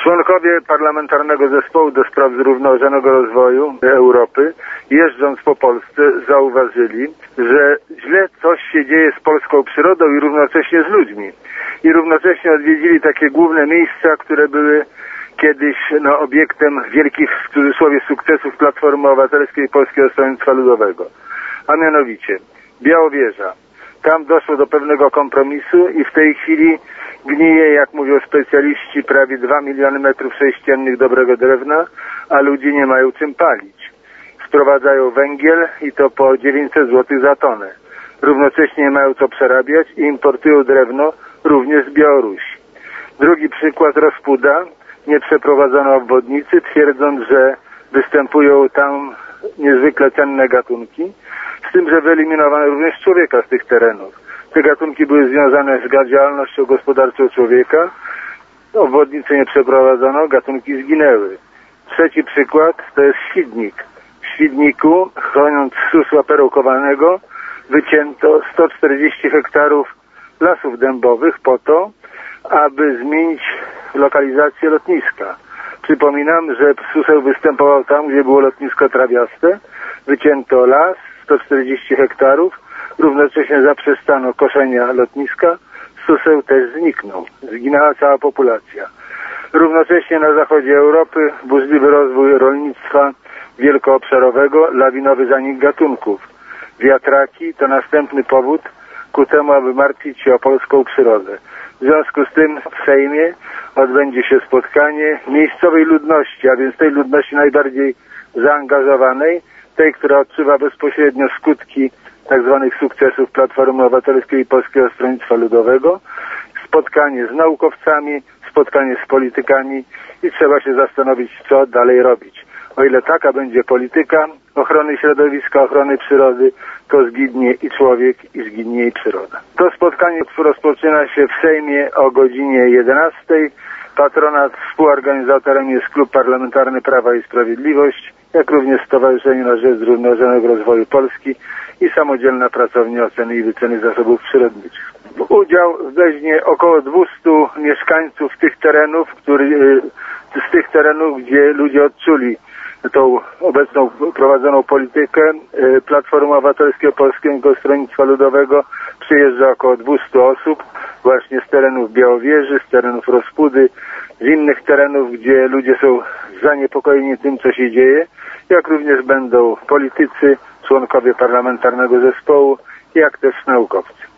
Członkowie Parlamentarnego Zespołu do Spraw Zrównoważonego Rozwoju Europy, jeżdżąc po Polsce, zauważyli, że źle coś się dzieje z polską przyrodą i równocześnie z ludźmi. I równocześnie odwiedzili takie główne miejsca, które były kiedyś obiektem wielkich, w cudzysłowie, sukcesów Platformy Obywatelskiej i Polskiego Stronnictwa Ludowego. A mianowicie Białowieża. Tam doszło do pewnego kompromisu i w tej chwili gnije, jak mówią specjaliści, prawie 2 miliony metrów sześciennych dobrego drewna, a ludzie nie mają czym palić. Sprowadzają węgiel i to po 900 zł za tonę. Równocześnie nie mają co przerabiać i importują drewno również z Białorusi. Drugi przykład, Rozpuda. Nie przeprowadzono obwodnicy, twierdząc, że występują tam niezwykle cenne gatunki, z tym, że wyeliminowano również człowieka z tych terenów. Te gatunki były związane z działalnością gospodarczą człowieka, obwodnicy nie przeprowadzono, gatunki zginęły. Trzeci przykład to jest Świdnik. W Świdniku, chroniąc susła perełkowanego, wycięto 140 hektarów lasów dębowych po to, aby zmienić lokalizację lotniska. Przypominam, że suseł występował tam, gdzie było lotnisko trawiaste. Wycięto las, 140 hektarów, równocześnie zaprzestano koszenia lotniska, suseł też zniknął. Zginęła cała populacja. Równocześnie na zachodzie Europy burzliwy rozwój rolnictwa wielkoobszarowego, lawinowy zanik gatunków. Wiatraki to następny powód ku temu, aby martwić się o polską przyrodę. W związku z tym w Sejmie odbędzie się spotkanie miejscowej ludności, a więc tej ludności najbardziej zaangażowanej, tej, która odczuwa bezpośrednio skutki tzw. sukcesów Platformy Obywatelskiej i Polskiego Stronnictwa Ludowego, spotkanie z naukowcami, spotkanie z politykami i trzeba się zastanowić, co dalej robić. O ile taka będzie polityka ochrony środowiska, ochrony przyrody, to zginie i człowiek, i zginie i przyroda. To spotkanie rozpoczyna się w Sejmie o godzinie 11. Patronat, współorganizatorem jest Klub Parlamentarny Prawa i Sprawiedliwość, jak również Stowarzyszenie na Rzecz Zrównoważonego Rozwoju Polski i Samodzielna Pracownia Oceny i Wyceny Zasobów Przyrodniczych. Udział weźmie około 200 mieszkańców z tych terenów, gdzie ludzie odczuli tą obecną prowadzoną politykę Platformy Obywatelskiej Polskiego Stronnictwa Ludowego. Przyjeżdża około 200 osób właśnie z terenów Białowieży, z terenów Rozpudy, z innych terenów, gdzie ludzie są zaniepokojeni tym, co się dzieje, jak również będą politycy, członkowie Parlamentarnego Zespołu, jak też naukowcy.